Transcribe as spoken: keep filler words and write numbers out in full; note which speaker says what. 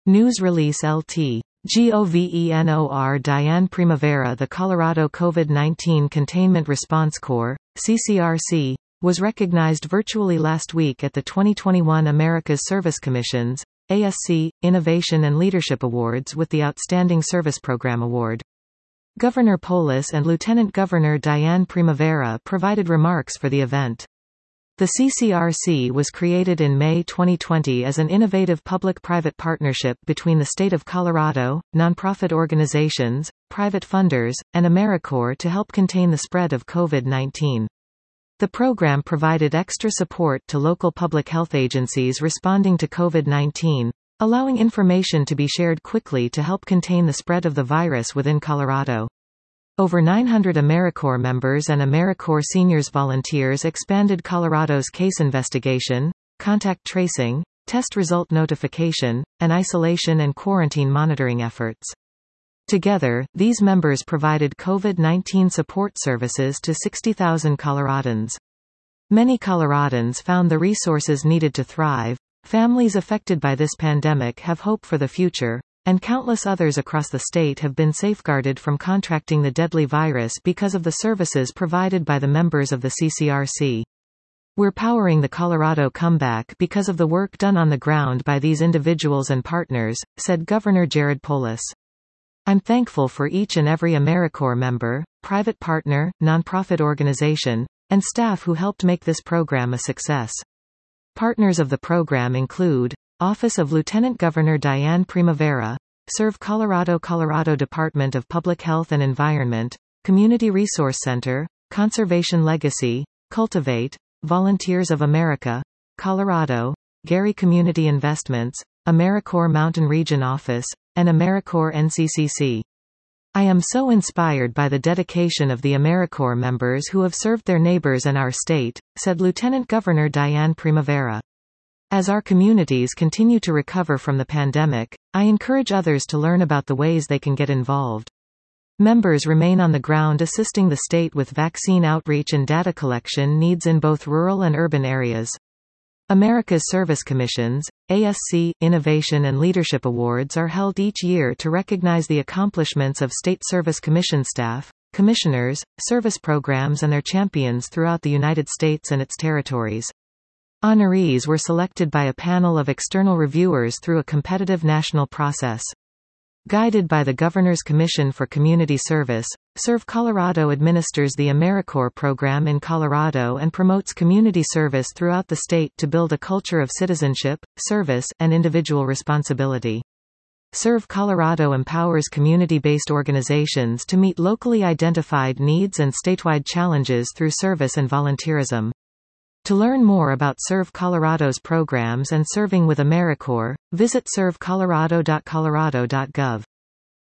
Speaker 1: News release L T GOVERNOR Diane Primavera. The Colorado COVID nineteen Containment Response Corps, C C R C, was recognized virtually last week at the twenty twenty-one America's Service Commission's A S C Innovation and Leadership Awards with the Outstanding Service Program Award. Governor Polis and Lieutenant Governor Diane Primavera provided remarks for the event. The C C R C was created in May twenty twenty as an innovative public-private partnership between the state of Colorado, nonprofit organizations, private funders, and AmeriCorps to help contain the spread of COVID nineteen. The program provided extra support to local public health agencies responding to COVID nineteen, allowing information to be shared quickly to help contain the spread of the virus within Colorado. Over nine hundred AmeriCorps members and AmeriCorps Seniors volunteers expanded Colorado's case investigation, contact tracing, test result notification, and isolation and quarantine monitoring efforts. Together, these members provided COVID nineteen support services to sixty thousand Coloradans. Many Coloradans found the resources needed to thrive, families affected by this pandemic have hope for the future, and countless others across the state have been safeguarded from contracting the deadly virus because of the services provided by the members of the C C R C. We're powering the Colorado comeback because of the work done on the ground by these individuals and partners, said Governor Jared Polis. I'm thankful for each and every AmeriCorps member, private partner, nonprofit organization, and staff who helped make this program a success. Partners of the program include Office of Lieutenant Governor Diane Primavera, Serve Colorado Colorado Department of Public Health and Environment, Community Resource Center, Conservation Legacy, Cultivate, Volunteers of America, Colorado, Gary Community Investments, AmeriCorps Mountain Region Office, and AmeriCorps N C C C. I am so inspired by the dedication of the AmeriCorps members who have served their neighbors and our state, said Lieutenant Governor Diane Primavera. As our communities continue to recover from the pandemic, I encourage others to learn about the ways they can get involved. Members remain on the ground assisting the state with vaccine outreach and data collection needs in both rural and urban areas. America's Service Commission's A S C Innovation and Leadership Awards are held each year to recognize the accomplishments of State Service Commission staff, commissioners, service programs and their champions throughout the United States and its territories. Honorees were selected by a panel of external reviewers through a competitive national process. Guided by the Governor's Commission for Community Service, Serve Colorado administers the AmeriCorps program in Colorado and promotes community service throughout the state to build a culture of citizenship, service, and individual responsibility. Serve Colorado empowers community-based organizations to meet locally identified needs and statewide challenges through service and volunteerism. To learn more about Serve Colorado's programs and serving with AmeriCorps, visit serve colorado dot colorado dot gov.